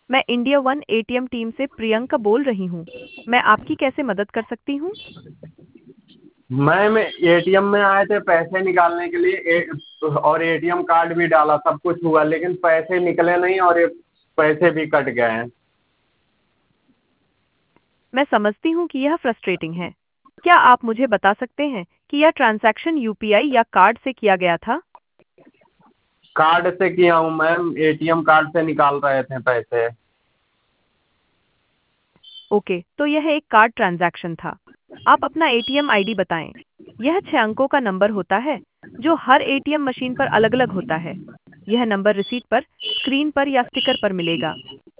मैं India one ATM team से प्रियंका बोल रही हूँ। मैं आपकी कैसे मदद कर सकती हूँ? मैम एटीएम में आए थे पैसे निकालने के लिए और एटीएम कार्ड भी डाला, सब कुछ हुआ, लेकिन पैसे निकले नहीं और ये पैसे भी कट गए हैं। मैं समझती हूँ कि यह फ्रस्ट्रेटिंग है। क्या आप मुझे बता सकते हैं कि यह ट्रांजैक्शन यूपीआई या कार्ड से किया गया था? कार्ड से किया हूँ मैम, एटीएम कार्ड से निकाल रहे थे पैसे। ओके, तो यह एक कार्ड ट्रांजैक्शन था। आप अपना एटीएम आईडी बताएं। यह 6 अंकों का नंबर होता है जो हर एटीएम मशीन पर अलग-अलग होता है। यह नंबर रिसीट पर, स्क्रीन पर या स्टिकर पर मिलेगा।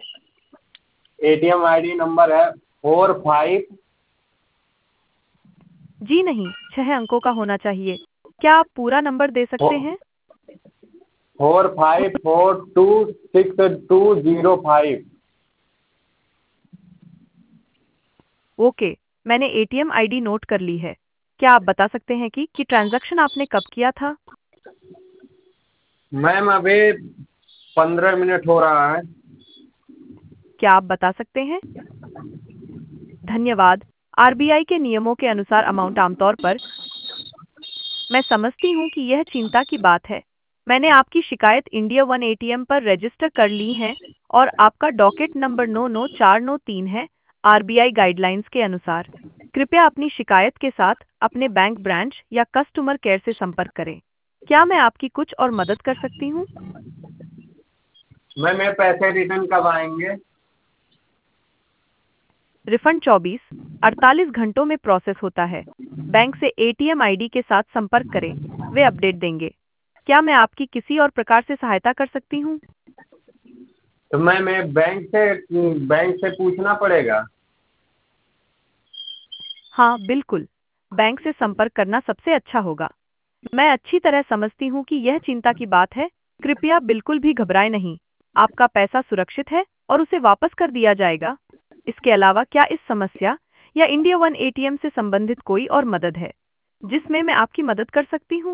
एटीएम आईडी नंबर है 45। जी नहीं, 6 अंकों का होना चाहिए। क्या आप पूरा नंबर दे सकते हैं? 45426205। ओके, मैंने एटीएम आईडी नोट कर ली है। क्या आप बता सकते हैं कि ट्रांजैक्शन आपने कब किया था? मैम अभी 15 मिनट हो रहा है। क्या आप बता सकते हैं? धन्यवाद। आरबीआई के नियमों के अनुसार अमाउंट आमतौर पर। मैं समझती हूँ कि यह चिंता की बात है। मैंने आपकी शिकायत इंडिया वन एटीएम पर रजिस्टर कर ली है और आपका डॉकेट नंबर 99493 है। आरबीआई गाइडलाइंस के अनुसार कृपया अपनी शिकायत के साथ अपने बैंक ब्रांच या कस्टमर केयर से संपर्क करें। क्या मैं आपकी कुछ और मदद कर सकती हूँ? मैम ये पैसे रिटर्न कब आएंगे? रिफंड 24-48 घंटों में प्रोसेस होता है। बैंक से एटीएम आईडी के साथ संपर्क करें, वे अपडेट देंगे। क्या मैं आपकी किसी और प्रकार से सहायता कर सकती हूँ? तो मैम ये बैंक से पूछना पड़ेगा? हाँ, बिल्कुल। बैंक से संपर्क करना सबसे अच्छा होगा। मैं अच्छी तरह समझती हूँ कि यह चिंता की बात है। कृपया बिल्कुल भी घबराएं नहीं। आपका पैसा सुरक्षित है और उसे वापस कर दिया जाएगा। इसके अलावा क्या इस समस्या या इंडिया वन एटीएम से संबंधित कोई और मदद है जिसमें मैं आपकी मदद कर सकती हूँ?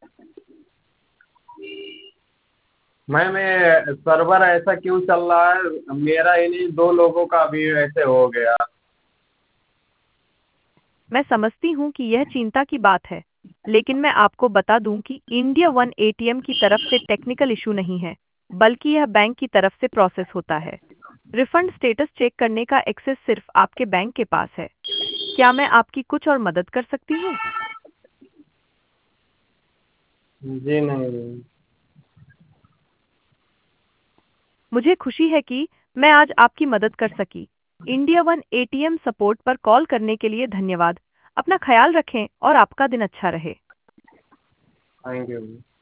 मैम ये सर्वर ऐसा क्यों चल रहा है? मेरा ही नहीं, 2 लोगों का भी ऐसे हो गया। मैं समझती हूँ कि यह चिंता की बात है, लेकिन मैं आपको बता दूं कि इंडिया वन एटीएम की तरफ से टेक्निकल इशू नहीं है, बल्कि यह बैंक की तरफ से प्रोसेस होता है। रिफंड स्टेटस चेक करने का एक्सेस सिर्फ आपके बैंक के पास है। क्या मैं आपकी कुछ और मदद कर सकती हूँ? जी नहीं। मुझे खुशी है कि मैं आज आपकी मदद कर सकी। इंडिया वन एटीएम सपोर्ट पर कॉल करने के लिए धन्यवाद। अपना ख्याल रखें और आपका दिन अच्छा रहे। Thank you.